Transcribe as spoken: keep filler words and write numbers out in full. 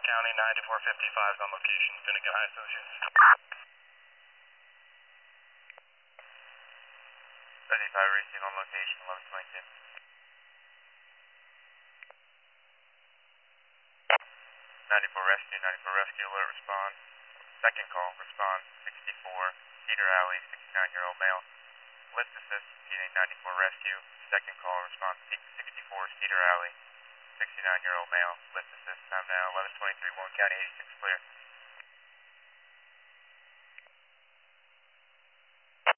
County, ninety-four fifty-five is on location. Finnegan High Associates. seventy-five racing on location, eleven twenty-two. ninety-four rescue, ninety-four rescue, alert, respond. Second call, respond, sixty-four, Cedar Alley, sixty-nine-year-old male. Lift assist, needing ninety-four rescue. Second call, respond, sixty-four, Cedar Alley, sixty-nine-year-old male. Lift assist, time now, eleven twenty-three, Warren County, eighty-six, clear.